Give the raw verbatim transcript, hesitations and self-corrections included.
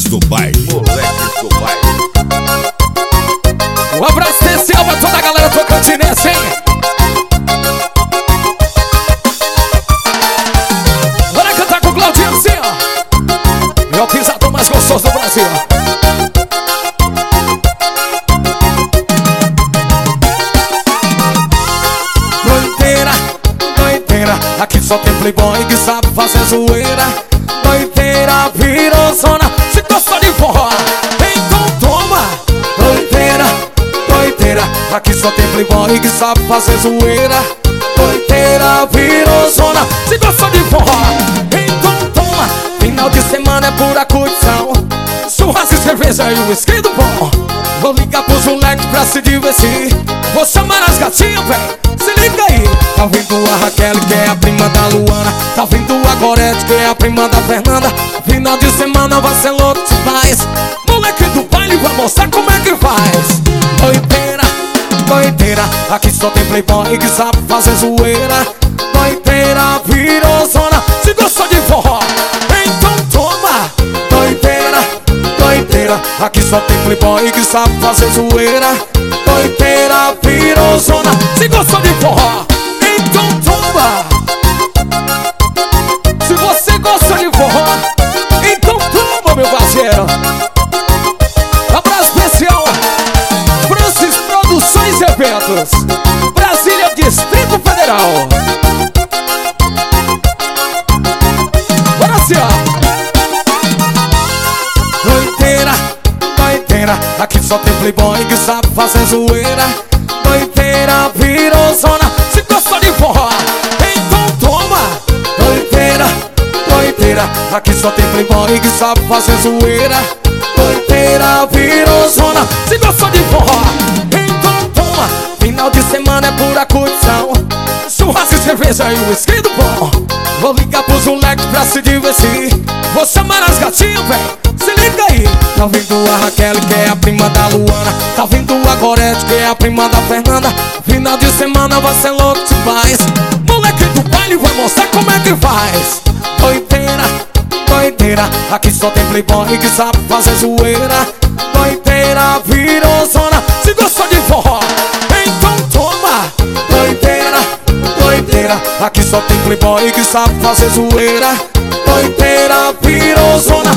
do baile. Moleques do baile. Um abraço especial pra toda a galera tocantinense, hein? Bora cantar com o Claudinho assim, ó. É o pisador mais gostoso do Brasil. Doideira, doideira, aqui só tem playboy que sabe fazer zoeira. Doideira, virou zona, se gosta de forró, então toma. Doideira, doideira, aqui só tem playboy que sabe fazer zoeira. Doideira, virou zona, se gosta de forró, então toma. Final de semana é pura curtição, churrasco, cerveja e whisky do bom. Vou ligar pros moleques pra se divertir, vou chamar as gatinhas, véi, se liga aí. Tá vindo a Raquel, que é a prima da Luana. Tá vindo a Gorete, que é a prima da Fernanda. Final de semana vai ser louco demais. Moleque do baile vai mostrar como é que faz. Doideira, doideira, aqui só tem playboy que sabe fazer zoeira. Doideira, virou zona, se gosta de forró, então toma. Doideira, doideira, aqui só tem playboy que sabe fazer zoeira. Doideira, virou zona, se gosta de forró, então toma. Se você gosta de forró, então toma, meu parceiro. Abraço especial, Francis Produções e Eventos, Brasília, Distrito Federal. Bora assim, ó. Doideira, doideira, aqui só tem playboy que sabe fazer zoeira. Doideira, virou zona, se gosta de forró, então toma. Doideira, doideira, aqui só tem playboy que sabe fazer zoeira. Doideira, virou zona, se gosta de forró, então toma. Final de semana é pura curtição, churrasco, cerveja e whisky do bom. Vou ligar pros moleques pra se divertir, vou chamar as gatinhas, véi, se liga aí. Tá vindo a Raquel, que é a prima da Luana. Tá vindo a Gorete, que é a prima da Fernanda. Final de semana vai ser louco demais. Moleque do baile vai mostrar como é que faz. Doideira, doideira, aqui só tem playboy que sabe fazer zoeira. Doideira, virou zona, se gosta de forró, então toma. Doideira, doideira, aqui só tem playboy que sabe fazer zoeira. Doideira, virou zona,